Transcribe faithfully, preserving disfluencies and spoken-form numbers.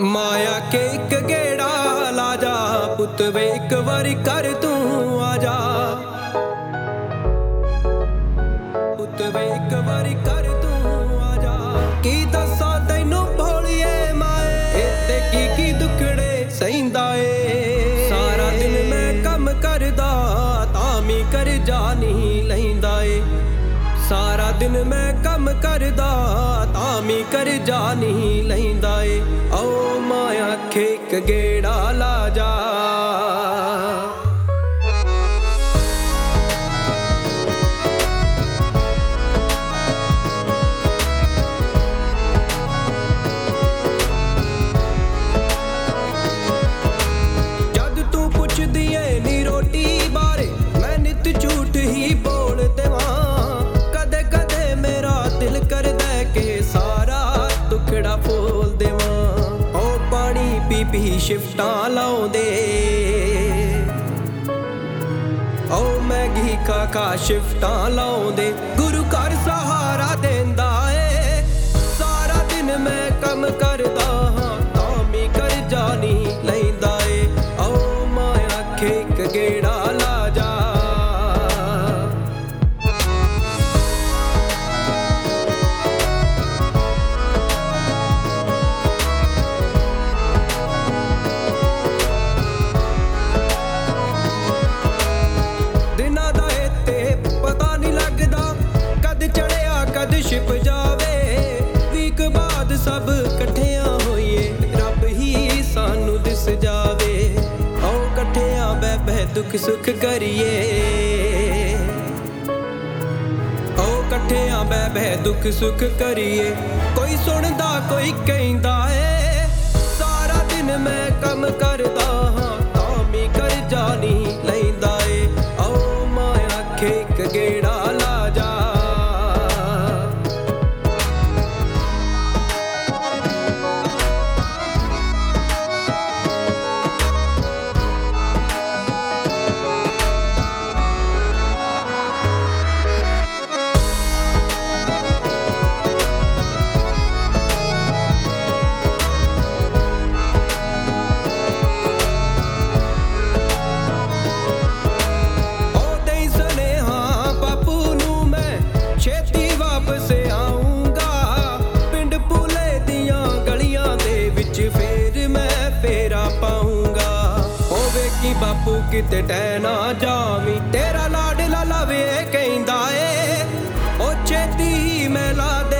ਮਾਇਆ ਕੇ ਇੱਕ ਗੇੜਾ ਲਾ ਜਾ ਪੁੱਤ ਵੇ ਇੱਕ ਵਾਰੀ ਕਰ ਤੂੰ ਆ ਜਾ ਪੁੱਤ ਵੇ ਇੱਕ ਵਾਰੀ ਕਰ ਤੂੰ ਆ ਜਾ ਕੀ ਦੱਸਾਂ ਤੈਨੂੰ ਭੋਲੀਏ ਮਾਏ ਤੇ ਕੀ ਕੀ ਦੁੱਖੜੇ ਸਹਿੰਦਾ ਏ ਸਾਰਾ ਦਿਨ ਮੈਂ ਕੰਮ ਕਰਦਾ ਤਾਂ ਵੀ ਕਰਜ਼ਾ ਨਹੀਂ ਲੈਂਦਾ ਏ ਸਾਰਾ ਦਿਨ ਮੈਂ ਕੰਮ ਕਰਦਾ ਤਾਂ ਵੀ ਕਰਜ਼ਾ ਨਹੀਂ ਲੈਂਦਾ ਏ ਓ ਮਾਇਆ ਆਖੇ ਇੱਕ ਗੇੜਾ ਲਾ ਜਾ ਜਦ ਤੂੰ ਪੁੱਛਦੀ ਏ ਨੀ ਰੋਟੀ ਬਾਰੇ ਮੈਂ ਨਿੱਤ ਝੂਠ ਹੀ ਬੋਲ ਦੇਵਾਂ ਕਿ ਸਾਰਾ ਟੁਕੜਾ ਫੋਲ ਦੇਵਾਂ ਓ ਪਾਣੀ ਪੀ ਪੀ ਸ਼ਿਫਟਾਂ ਲਾਉਂਦੇ ਓ ਮੈਗੀ ਖਾ ਖਾ ਸ਼ਿਫਟਾਂ ਲਾਉਂਦੇ ਗੁਰੂ ਘਰ ਸਹਾਰਾ ਦਿੰਦਾ ਏ ਸਾਰਾ ਦਿਨ ਮੈਂ ਕੰਮ ਕਰਦਾ ਹਾਂ ਤਾਂ ਵੀ ਕਰਜ਼ਾ ਨਹੀਂ ਲੈਂਦਾ ਏ ਓ ਮਾਇਆ ਆਖੇ ਇੱਕ ਗੇੜਾ ਲਾ ਜਾ ਛਿਪ ਜਾਵੇ ਵੀਕ ਬਾਅਦ ਸਭ ਇਕੱਠਿਆਂ ਹੋਈਏ ਰੱਬ ਹੀ ਸਾਨੂੰ ਦਿਸ ਜਾਵੇ ਆਓ ਇਕੱਠਿਆਂ ਬਹਿ ਬਹਿ ਦੁੱਖ ਸੁੱਖ ਕਰੀਏ ਆਓ ਇਕੱਠਿਆਂ ਬਹਿ ਬਹਿ ਦੁੱਖ ਸੁੱਖ ਕਰੀਏ ਕੋਈ ਸੁਣਦਾ ਕੋਈ ਕਹਿੰਦਾ ਏ ਸਾਰਾ ਦਿਨ ਮੈਂ ਕੰਮ ਕਰਦਾ ਹਾਂ ਤਾਂ ਵੀ ਕਰਜ਼ਾ ਨਹੀਂ ਲੈਂਦਾ ਏ ਆਓ ਮਾਇਆ ਆਖੇ ਇੱਕ ਗੇੜਾ ਲਾ ਜਾ ਬਾਪੂ ਕਿਤੇ ਟੈ ਨਾ ਜਾਵੀਂ ਤੇਰਾ ਲਾਡਲਾ ਲਵੇ ਕਹਿੰਦਾ ਏ ਓ ਛੇਤੀ ਮੈਂ ਲਾ